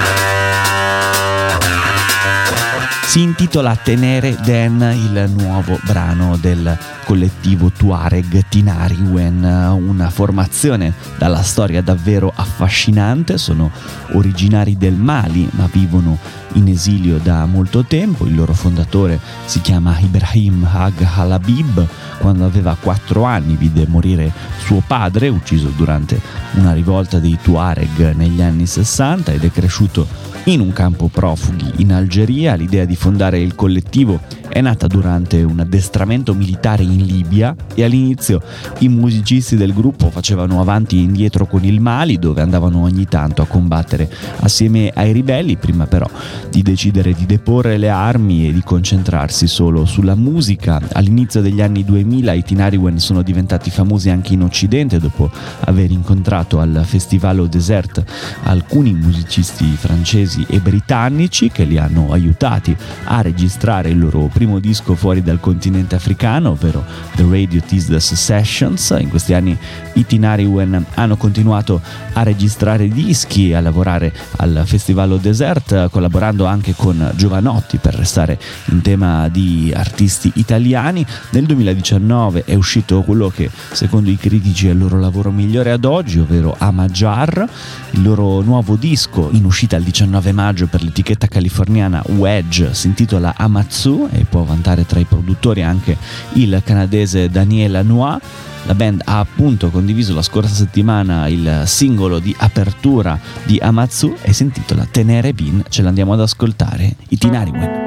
Si intitola Tenere Den, il nuovo brano del collettivo Tuareg Tinariwen, una formazione dalla storia davvero affascinante. Sono originari del Mali ma vivono in esilio da molto tempo. Il loro fondatore si chiama Ibrahim Hag Halabib. Quando aveva quattro anni vide morire suo padre, ucciso durante una rivolta dei Tuareg negli anni sessanta, ed è cresciuto in un campo profughi in Algeria. L'idea di fondare il collettivo è nata durante un addestramento militare in Libia e all'inizio i musicisti del gruppo facevano avanti e indietro con il Mali, dove andavano ogni tanto a combattere assieme ai ribelli, prima però di decidere di deporre le armi e di concentrarsi solo sulla musica. All'inizio degli anni duemila i Tinariwen sono diventati famosi anche in Occidente dopo aver incontrato al Festival au Désert alcuni musicisti francesi e britannici che li hanno aiutati a registrare il loro primo disco fuori dal continente africano, ovvero The Radio Tisdas Sessions. In questi anni i Tinariwen hanno continuato a registrare dischi e a lavorare al Festival au Désert, collaborando anche con Giovanotti per restare in tema di artisti italiani. Nel duemiladiciannove è uscito quello che secondo i critici è il loro lavoro migliore ad oggi, ovvero Amajar, il loro nuovo disco in uscita il diciannove maggio per l'etichetta californiana Wedge. Si intitola Amatsu e può vantare tra i produttori anche il canadese Daniel Lanois. La band ha appunto condiviso la scorsa settimana il singolo di apertura di Amatsu e si intitola Tenere Bin. Ce l'andiamo ad ascoltare, i Tinariwen.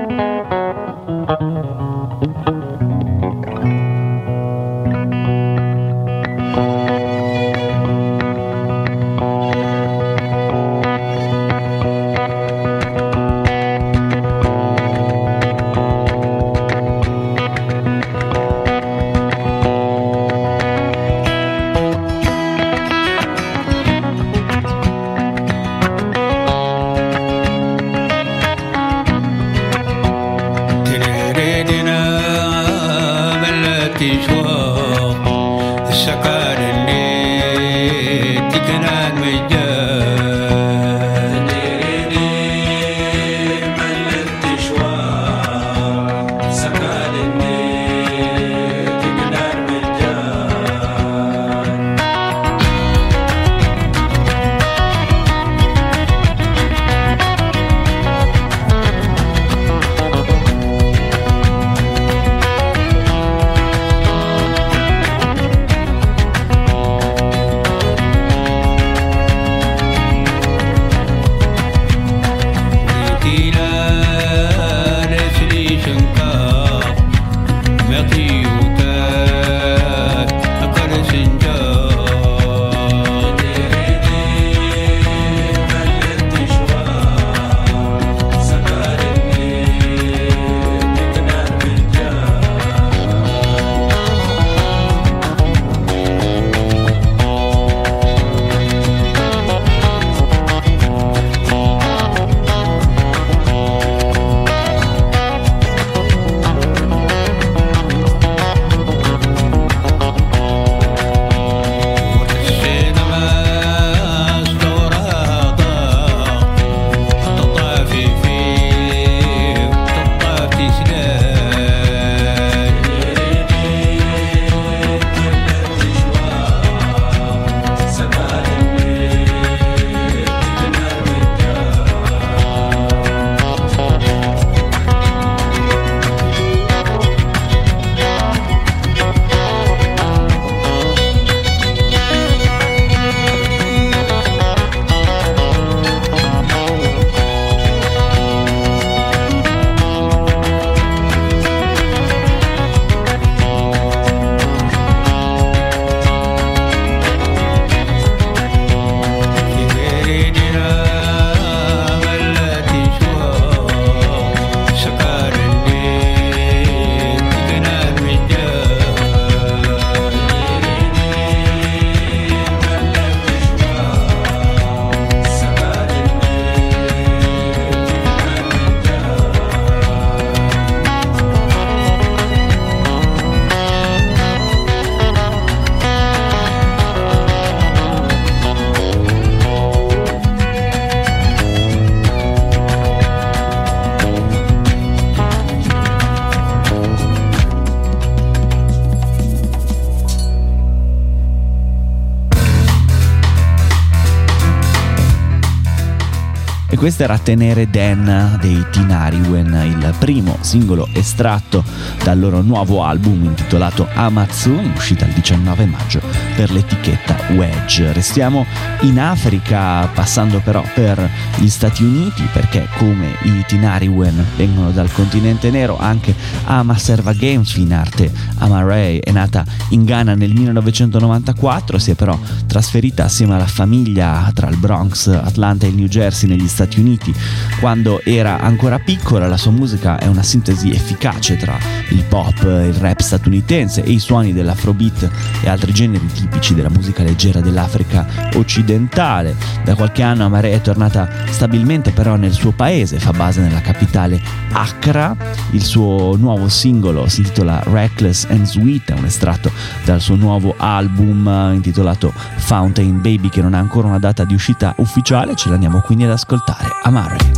e questo era Tenere Dan dei Tinariwen, il primo singolo estratto dal loro nuovo album intitolato Amatsu, in uscita il diciannove maggio per l'etichetta Wedge. Restiamo in Africa, passando però per gli Stati Uniti, perché come i Tinariwen vengono dal continente nero, anche Ama Serva Genfi, in arte Amaarae, è nata in Ghana nel millenovecentonovantaquattro, si è però trasferita assieme alla famiglia tra il Bronx, Atlanta e il New Jersey negli Stati Uniti quando era ancora piccola. La sua musica è una sintesi efficace tra il pop, il rap statunitense e i suoni dell'afrobeat e altri generi tipici della musica leggera dell'Africa occidentale. Da qualche anno Amaarae è tornata stabilmente però nel suo paese, fa base nella capitale Accra. Il suo nuovo singolo si intitola Reckless and Sweet, è un estratto dal suo nuovo album intitolato Fountain Baby, che non ha ancora una data di uscita ufficiale. Ce l'andiamo quindi ad ascoltare. Amaarae.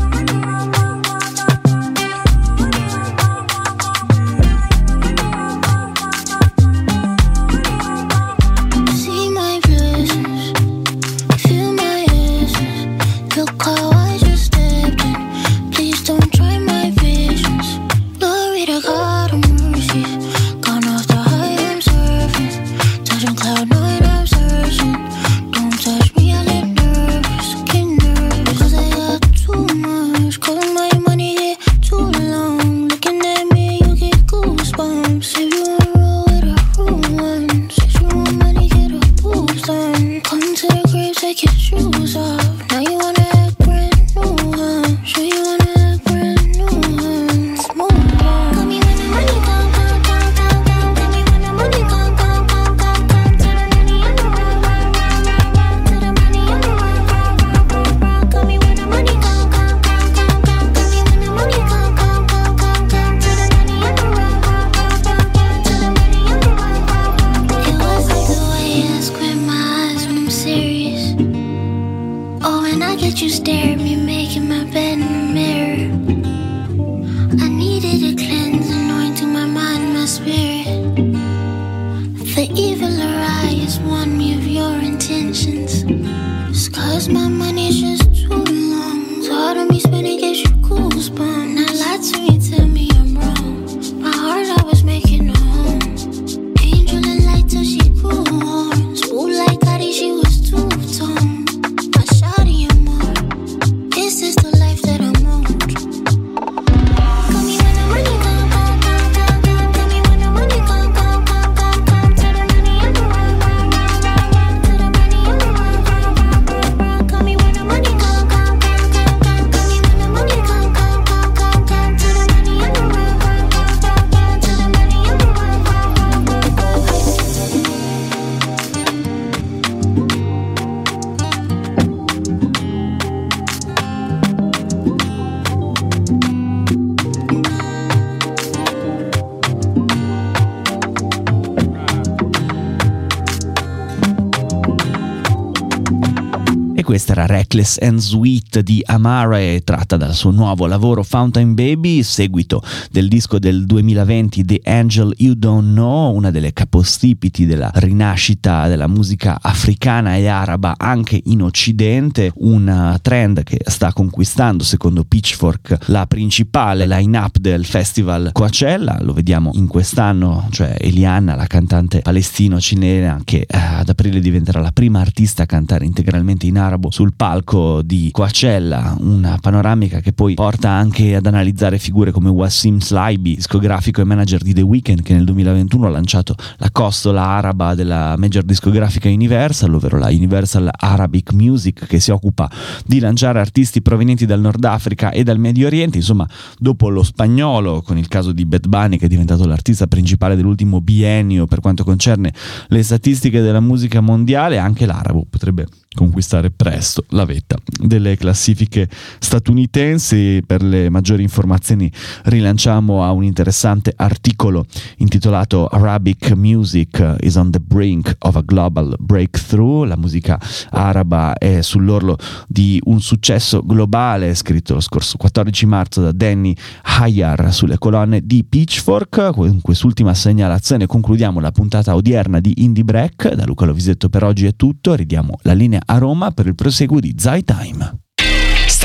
Questa era Reckless and Sweet di Amaarae, tratta dal suo nuovo lavoro Fountain Baby, seguito del disco del duemilaventi The Angel You Don't Know, una delle capostipiti della rinascita della musica africana e araba anche in Occidente, un trend che sta conquistando, secondo Pitchfork, la principale line-up del festival Coachella. Lo vediamo in quest'anno, cioè Eliana, la cantante palestino-cilena che eh, ad aprile diventerà la prima artista a cantare integralmente in arabo sul palco di Coachella, una panoramica che poi porta anche ad analizzare figure come Wassim Slaibi, discografico e manager di The Weeknd, che nel duemilaventuno ha lanciato la costola araba della major discografica Universal, ovvero la Universal Arabic Music, che si occupa di lanciare artisti provenienti dal Nord Africa e dal Medio Oriente. Insomma, dopo lo spagnolo, con il caso di Bad Bunny, che è diventato l'artista principale dell'ultimo biennio per quanto concerne le statistiche della musica mondiale, anche l'arabo potrebbe conquistare presto la vetta delle classifiche statunitensi. Per le maggiori informazioni rilanciamo a un interessante articolo intitolato Arabic Music is on the brink of a global breakthrough. La musica araba è sull'orlo di un successo globale, scritto lo scorso quattordici marzo da Danny Hayar sulle colonne di Pitchfork. Con quest'ultima segnalazione concludiamo la puntata odierna di Indie Break. Da Luca Lovisetto per oggi è tutto, ridiamo la linea a Roma per il proseguo di Zai Time.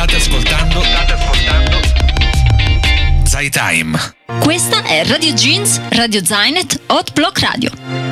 State ascoltando State ascoltando Zaytime. Questa è Radio Jeans, Radio Zainet, Hot Block Radio.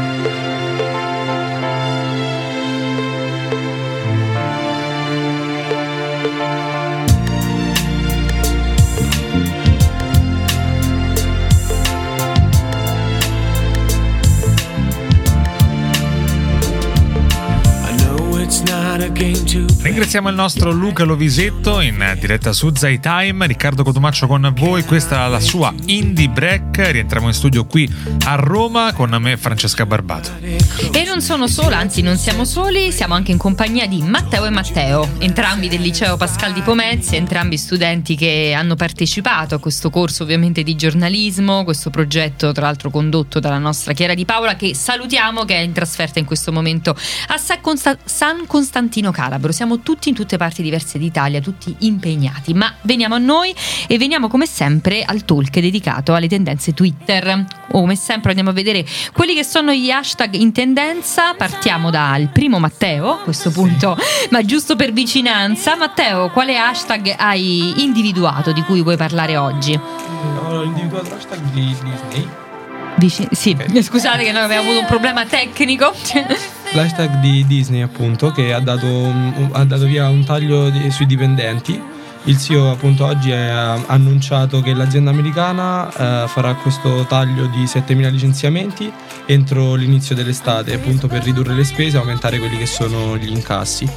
Ringraziamo il nostro Luca Lovisetto in diretta su Zaytime. Riccardo Cotumaccio con voi, questa è la sua Indie Break. Rientriamo in studio qui a Roma con me Francesca Barbato. E non sono sola, anzi non siamo soli, siamo anche in compagnia di Matteo e Matteo, entrambi del liceo Pascal di Pomezia, entrambi studenti che hanno partecipato a questo corso ovviamente di giornalismo, questo progetto tra l'altro condotto dalla nostra Chiara Di Paola, che salutiamo, che è in trasferta in questo momento a San Costantino Calabro. Siamo tutti in tutte parti diverse d'Italia, tutti impegnati, ma veniamo a noi e veniamo come sempre al talk dedicato alle tendenze Twitter. Come sempre andiamo a vedere quelli che sono gli hashtag in tendenza. Partiamo dal primo Matteo a questo punto, ma giusto per vicinanza. Matteo, quale hashtag hai individuato di cui vuoi parlare oggi? Ho individuato l'hashtag di Disney. Dici, sì, okay. Scusate che noi abbiamo avuto un problema tecnico. L'hashtag di Disney, appunto, che ha dato, ha dato via un taglio di, sui dipendenti. Il C E O appunto oggi ha annunciato che l'azienda americana eh, farà questo taglio di settemila licenziamenti entro l'inizio dell'estate, appunto per ridurre le spese e aumentare quelli che sono gli incassi.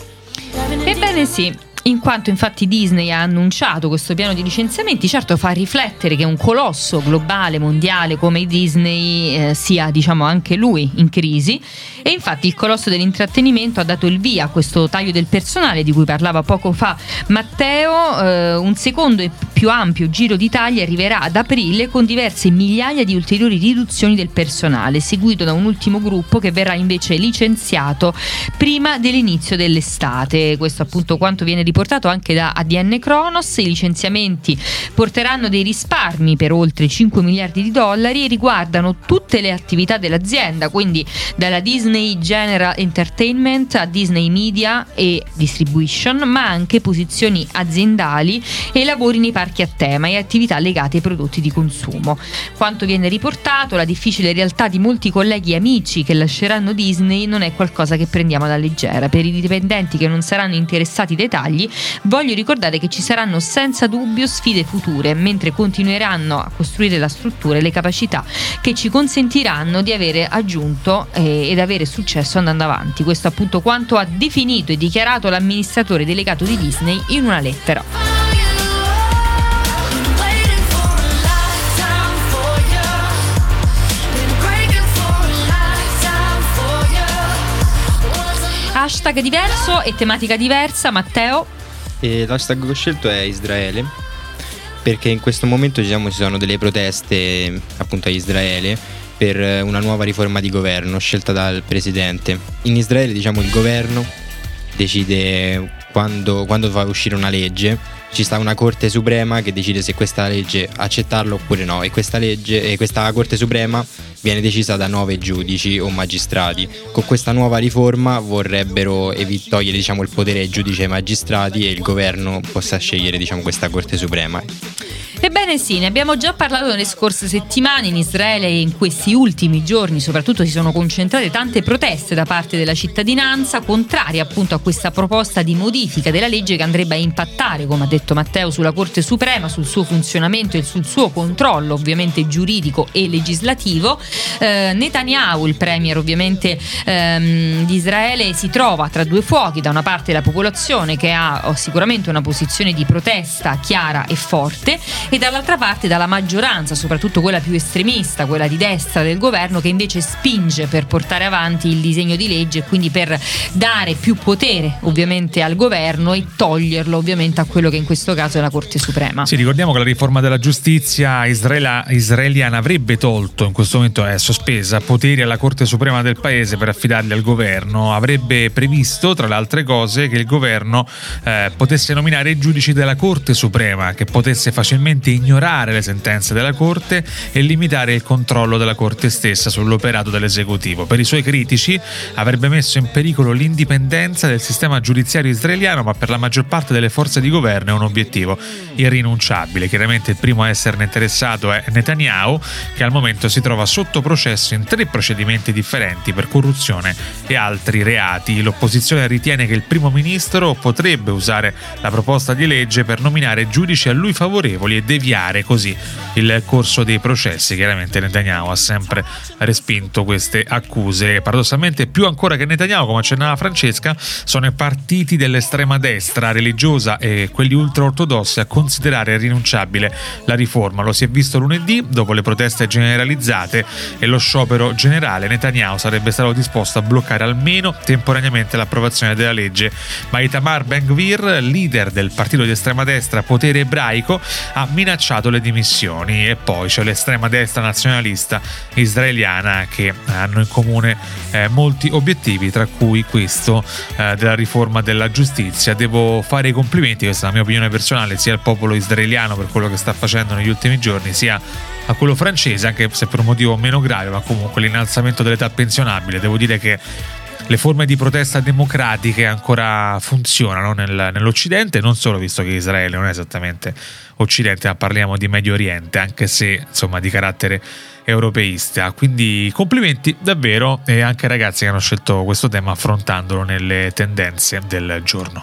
Ebbene sì, in quanto infatti Disney ha annunciato questo piano di licenziamenti, certo fa riflettere che un colosso globale, mondiale come Disney eh, sia, diciamo, anche lui in crisi. E infatti il colosso dell'intrattenimento ha dato il via a questo taglio del personale di cui parlava poco fa Matteo. Eh, un secondo e più ampio giro di tagli arriverà ad aprile con diverse migliaia di ulteriori riduzioni del personale, seguito da un ultimo gruppo che verrà invece licenziato prima dell'inizio dell'estate. Questo appunto quanto viene riportato anche da A D N Kronos. I licenziamenti porteranno dei risparmi per oltre cinque miliardi di dollari e riguardano tutte le attività dell'azienda, quindi dalla Disney General Entertainment a Disney Media e Distribution, ma anche posizioni aziendali e lavori nei parchi a tema e attività legate ai prodotti di consumo. Quanto viene riportato, la difficile realtà di molti colleghi e amici che lasceranno Disney non è qualcosa che prendiamo alla leggera. Per i dipendenti che non saranno interessati ai dettagli, voglio ricordare che ci saranno senza dubbio sfide future, mentre continueranno a costruire la struttura e le capacità che ci consentiranno di avere aggiunto eh, ed avere successo andando avanti. Questo appunto quanto ha definito e dichiarato l'amministratore delegato di Disney in una lettera. Hashtag diverso e tematica diversa, Matteo? E l'hashtag che ho scelto è Israele, perché in questo momento diciamo, ci sono delle proteste appunto a Israele per una nuova riforma di governo scelta dal presidente. In Israele diciamo il governo decide quando, quando fa uscire una legge. Ci sta una Corte Suprema che decide se questa legge accettarla oppure no, e questa legge e questa Corte Suprema viene decisa da nove giudici o magistrati. Con questa nuova riforma vorrebbero evi- togliere diciamo, il potere ai giudici e ai magistrati e il governo possa scegliere diciamo, questa Corte Suprema. Ebbene sì, ne abbiamo già parlato nelle scorse settimane. In Israele e in questi ultimi giorni soprattutto si sono concentrate tante proteste da parte della cittadinanza contrarie appunto a questa proposta di modifica della legge che andrebbe a impattare, come ha detto Matteo, sulla Corte Suprema, sul suo funzionamento e sul suo controllo ovviamente giuridico e legislativo. eh, Netanyahu, il premier ovviamente ehm, di Israele, si trova tra due fuochi: da una parte la popolazione che ha oh, sicuramente una posizione di protesta chiara e forte, e dall'altra parte dalla maggioranza, soprattutto quella più estremista, quella di destra del governo, che invece spinge per portare avanti il disegno di legge e quindi per dare più potere ovviamente al governo e toglierlo ovviamente a quello che in questo caso è la Corte Suprema. Sì, ricordiamo che la riforma della giustizia israela- israeliana avrebbe tolto in questo momento appunto è sospesa poteri alla Corte Suprema del paese per affidarli al governo. Avrebbe previsto, tra le altre cose, che il governo eh, potesse nominare i giudici della Corte Suprema, che potesse facilmente ignorare le sentenze della Corte e limitare il controllo della Corte stessa sull'operato dell'esecutivo. Per i suoi critici avrebbe messo in pericolo l'indipendenza del sistema giudiziario israeliano, ma per la maggior parte delle forze di governo è un obiettivo irrinunciabile. Chiaramente il primo a esserne interessato è Netanyahu, che al momento si trova sotto processo in tre procedimenti differenti per corruzione e altri reati. L'opposizione ritiene che il primo ministro potrebbe usare la proposta di legge per nominare giudici a lui favorevoli e deviare così il corso dei processi. Chiaramente Netanyahu ha sempre respinto queste accuse. Paradossalmente, più ancora che Netanyahu, come accennava Francesca, sono i partiti dell'estrema destra religiosa e quelli ultraortodossi a considerare irrinunciabile la riforma. Lo si è visto lunedì, dopo le proteste generalizzate e lo sciopero generale. Netanyahu sarebbe stato disposto a bloccare almeno temporaneamente l'approvazione della legge, ma Itamar Ben-Gvir, leader del partito di estrema destra Potere Ebraico, ha minacciato le dimissioni. E poi c'è l'estrema destra nazionalista israeliana, che hanno in comune eh, molti obiettivi, tra cui questo eh, della riforma della giustizia. Devo fare i complimenti, questa è la mia opinione personale, sia al popolo israeliano per quello che sta facendo negli ultimi giorni, sia a quello francese, anche se per un motivo meno grave, ma comunque l'innalzamento dell'età pensionabile. Devo dire che le forme di protesta democratiche ancora funzionano nel, nell'Occidente, non solo, visto che Israele non è esattamente Occidente, ma parliamo di Medio Oriente, anche se insomma di carattere europeista. Quindi complimenti davvero, e anche ai ragazzi che hanno scelto questo tema affrontandolo nelle tendenze del giorno.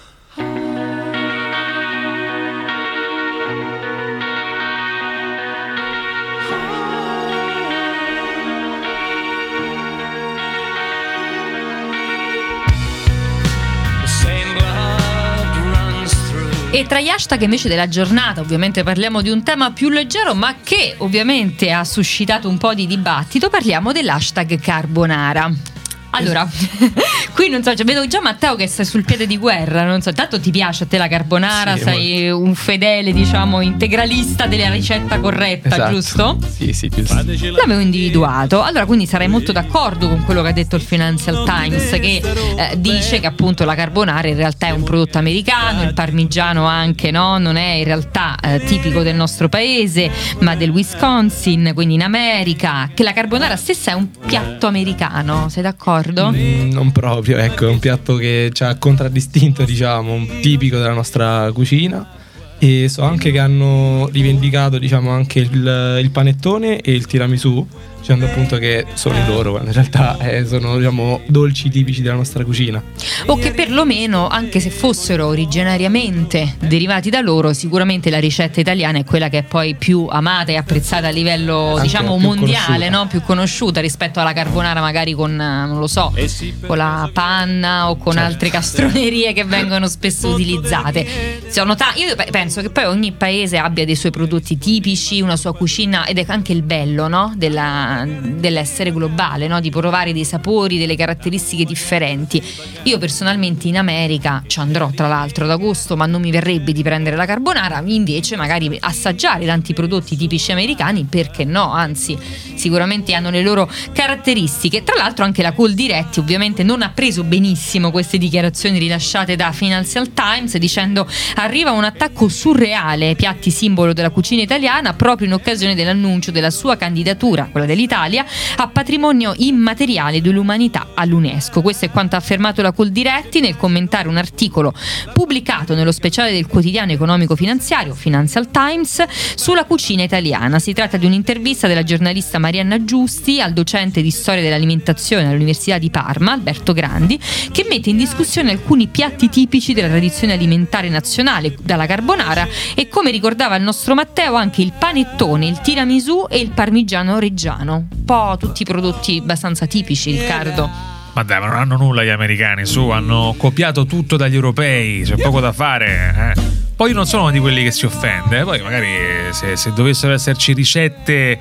E tra gli hashtag invece della giornata, ovviamente parliamo di un tema più leggero, ma che ovviamente ha suscitato un po' di dibattito. Parliamo dell'hashtag carbonara. Allora, qui non so, cioè, vedo già Matteo che sei sul piede di guerra, non so, tanto ti piace a te la carbonara, sì, sei molto un fedele, diciamo, integralista della ricetta corretta, esatto. Giusto? Sì, sì, giusto. L'avevo individuato. Allora, quindi sarai molto d'accordo con quello che ha detto il Financial Times, che eh, dice che appunto la carbonara in realtà è un prodotto americano, il parmigiano anche, no? Non è in realtà eh, tipico del nostro paese, ma del Wisconsin, quindi in America, che la carbonara stessa è un piatto americano, sei d'accordo? Mm, non proprio, ecco, è un piatto che ci ha contraddistinto, diciamo, tipico della nostra cucina. E so anche che hanno rivendicato, diciamo, anche il, il panettone e il tiramisù, dicendo appunto che sono i loro, quando in realtà eh, sono, diciamo, dolci tipici della nostra cucina. O che perlomeno, anche se fossero originariamente derivati da loro, sicuramente la ricetta italiana è quella che è poi più amata e apprezzata a livello, anche diciamo, mondiale, no? Più conosciuta rispetto alla carbonara magari con, non lo so, con la panna o con certo. altre castronerie che vengono spesso utilizzate. Sono ta- io penso che poi ogni paese abbia dei suoi prodotti tipici, una sua cucina, ed è anche il bello, no? Della dell'essere globale, no? Di provare dei sapori, delle caratteristiche differenti. Io personalmente in America ci andrò tra l'altro ad agosto, ma non mi verrebbe di prendere la carbonara, invece magari assaggiare tanti prodotti tipici americani, perché no? Anzi, sicuramente hanno le loro caratteristiche. Tra l'altro anche la Coldiretti ovviamente non ha preso benissimo queste dichiarazioni rilasciate da Financial Times, dicendo: arriva un attacco surreale ai piatti simbolo della cucina italiana proprio in occasione dell'annuncio della sua candidatura, quella dell'Italia, a patrimonio immateriale dell'umanità all'UNESCO. Questo è quanto ha affermato la Coldiretti nel commentare un articolo pubblicato nello speciale del quotidiano economico-finanziario Financial Times sulla cucina italiana. Si tratta di un'intervista della giornalista Marianna Giusti al docente di storia dell'alimentazione all'Università di Parma, Alberto Grandi, che mette in discussione alcuni piatti tipici della tradizione alimentare nazionale, dalla carbonara e, come ricordava il nostro Matteo, anche il panettone, il tiramisù e il parmigiano reggiano. Un po' tutti i prodotti abbastanza tipici, Riccardo. Ma dai, ma non hanno nulla gli americani, su, hanno copiato tutto dagli europei, c'è poco da fare, eh. Poi io non sono uno di quelli che si offende, poi magari se, se dovessero esserci ricette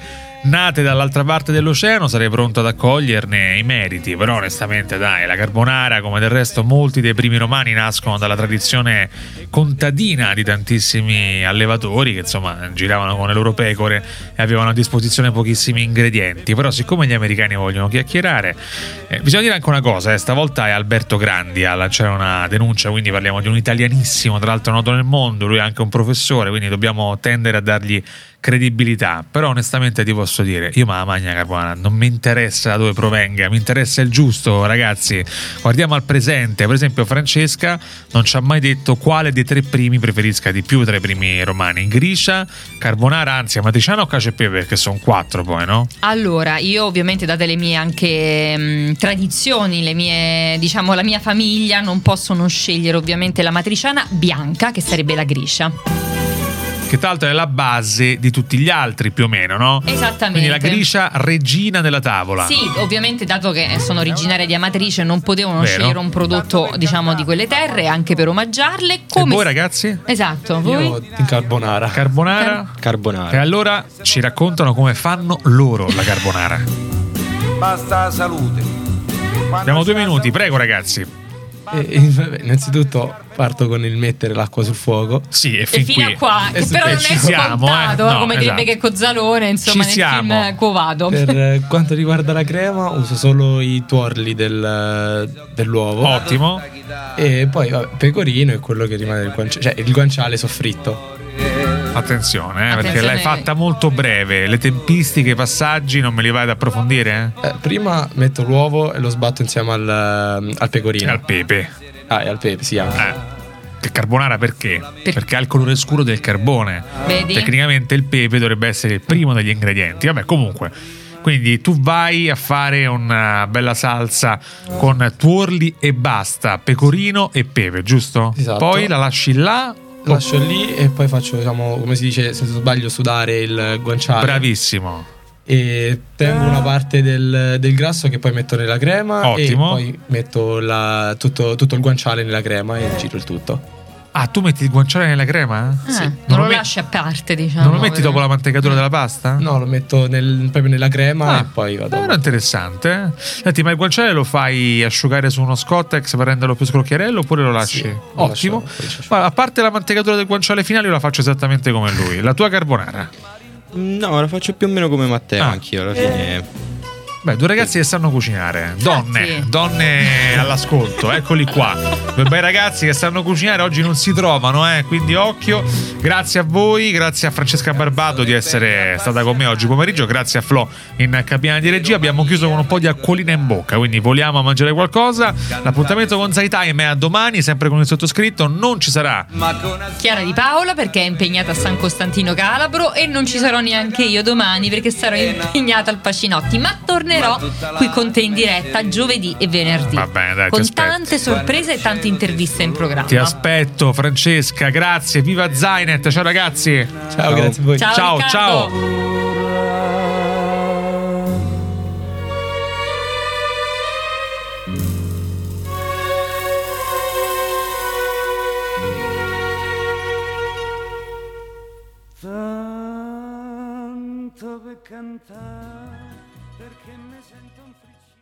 nate dall'altra parte dell'oceano, sarei pronto ad accoglierne i meriti, però onestamente dai, la carbonara, come del resto molti dei primi romani, nascono dalla tradizione contadina di tantissimi allevatori che insomma giravano con le loro pecore e avevano a disposizione pochissimi ingredienti. Però siccome gli americani vogliono chiacchierare, eh, bisogna dire anche una cosa, eh, stavolta è Alberto Grandi a lanciare una denuncia, quindi parliamo di un italianissimo, tra l'altro noto nel mondo, lui è anche un professore, quindi dobbiamo tendere a dargli credibilità. Però onestamente ti posso dire, io ma la magna carbonara, non mi interessa da dove provenga, mi interessa il giusto, ragazzi. Guardiamo al presente. Per esempio Francesca non ci ha mai detto quale dei tre primi preferisca di più tra i primi romani: gricia, carbonara, anzi amatriciana o cacio e pepe, perché sono quattro poi, no? Allora, io ovviamente, date le mie anche mh, tradizioni, le mie, diciamo, la mia famiglia, non posso non scegliere ovviamente la matriciana bianca, che sarebbe la gricia, che tra l'altro è la base di tutti gli altri più o meno, no? Esattamente. Quindi la gricia regina della tavola. Sì, ovviamente, dato che sono originaria di Amatrice, non potevo non Vero. scegliere un prodotto, diciamo, di quelle terre, anche per omaggiarle. Come E voi ragazzi? Esatto, voi? Io in carbonara. Carbonara? Carbonara. E allora ci raccontano come fanno loro la carbonara. Basta salute. Abbiamo due minuti, prego ragazzi. E, e, vabbè, innanzitutto parto con il mettere l'acqua sul fuoco. Sì, e E fin fino qui a qua, che E però non ci è siamo, scontato, eh? No, come esatto. direbbe che Cozzalone, insomma, Ci nel siamo. film Covado. Per eh, quanto riguarda la crema, uso solo i tuorli del, dell'uovo. Ottimo. E poi vabbè, pecorino è quello che rimane del guanciale, cioè il guanciale soffritto. Attenzione, eh, perché Attenzione. l'hai fatta molto breve. Le tempistiche, i passaggi non me li vai ad approfondire? Eh, prima metto l'uovo e lo sbatto insieme al, al Eh? pecorino. Al pepe. Ah, e al pepe, sì, anche. Eh. Il carbonara perché? Perché ha il colore scuro del carbone. Vedi? Tecnicamente il pepe dovrebbe essere il primo degli ingredienti. Vabbè, comunque. Quindi tu vai a fare una bella salsa con tuorli e basta, pecorino e pepe, giusto? Esatto. Poi la lasci là. Lascio lì e poi faccio, diciamo, come si dice, se non sbaglio, sudare il guanciale. Bravissimo. E tengo una parte del, del grasso che poi metto nella crema. Ottimo. E poi metto la- tutto, tutto il guanciale nella crema e giro il tutto. Ah, tu metti il guanciale nella crema? Ah, non, Non lo lo met- lasci a parte, diciamo. Non lo metti per- dopo la mantecatura della pasta? No, lo metto nel- proprio nella crema Ah, e poi vado. Era interessante. eh? Senti, ma il guanciale lo fai asciugare su uno Scottex per renderlo più scrocchiarello oppure lo lasci? Sì, lo Ottimo. lascio- lo lascio Ma a parte la mantecatura del guanciale finale, io la faccio esattamente come lui. La tua carbonara? No, la faccio più o meno come Matteo, Ah. anch'io alla fine. Beh, due ragazzi che sanno cucinare. Donne, Infatti. donne all'ascolto, eccoli qua. Due bei ragazzi che sanno cucinare, oggi non si trovano, eh, quindi occhio. Grazie a voi, grazie a Francesca Barbato di essere stata con me oggi pomeriggio, grazie a Flo in cabina di regia. Abbiamo chiuso con un po' di acquolina in bocca, quindi voliamo a mangiare qualcosa. L'appuntamento con Zai Time è a domani, sempre con il sottoscritto. Non ci sarà Chiara Di Paola perché è impegnata a San Costantino Calabro e non ci sarò neanche io domani perché sarò impegnata al Pacinotti, ma tornerò qui con te in diretta giovedì e venerdì. Va bene, dai, ti con aspetto. tante sorprese e tante interviste in programma. Ti aspetto, Francesca, grazie, viva Zainet, ciao ragazzi. Ciao, grazie a voi. Ciao, ciao. Riccardo. ciao. Tanto per cantare perché mi sento un friccione.